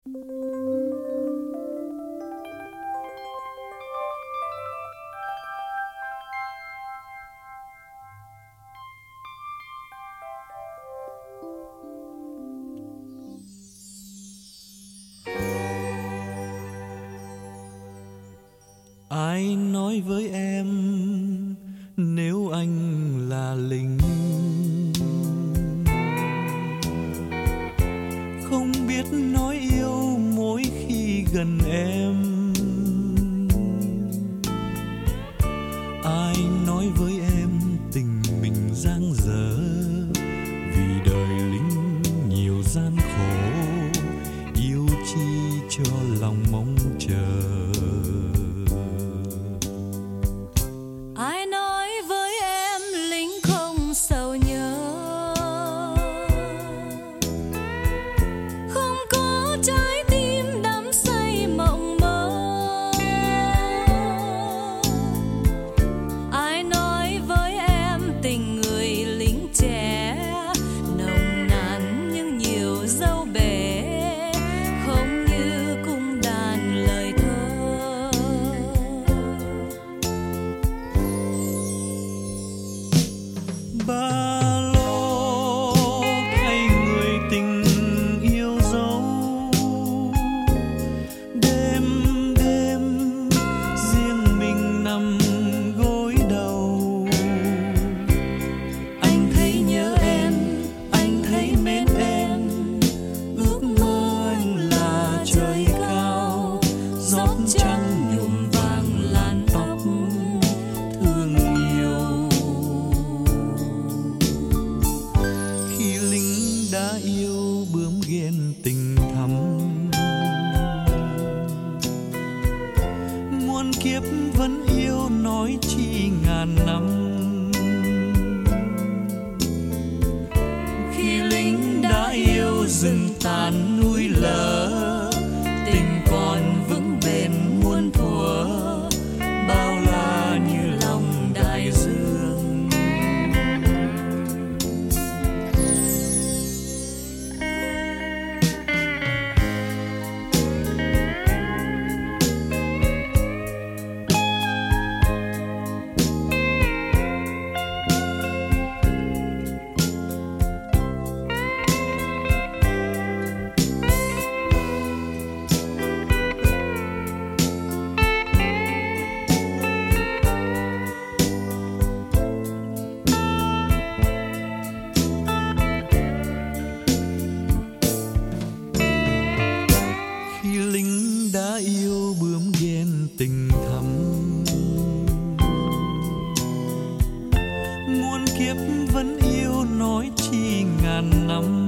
Ai nói với em nếu anh là lính, không biết nói yêu mỗi khi gần em. Ai nói với em tình mình dang dở, vì đời lính nhiều gian khổ, yêu chi cho lòng mong chờ. Ai nói với em lính không sầu nhớ, không có trái tim đắm say mộng mơ. Ai nói với em tình người lính trẻ nồng nàn nhưng nhiều dâu bể, không như cung đàn lời thơ. Ba lô thay người tình yêu dấu, đêm đêm riêng mình nằm gối đầu. Anh thấy nhớ em, anh thấy mến em, ước mơ anh là trời cao, gió trắng nhuộm vàng làn tóc thương yêu. Khi lính đã yêu bướm ghen tình thắm, muôn kiếp vẫn yêu nói chi ngàn năm. Khi lính đã yêu rừng tàn núi lở, tình còn vững bền muôn thuở, bao la như lòng đại dương. Khi lính đã yêu bướm ghen tình thắm, muôn kiếp vẫn yêu nói chi ngàn năm.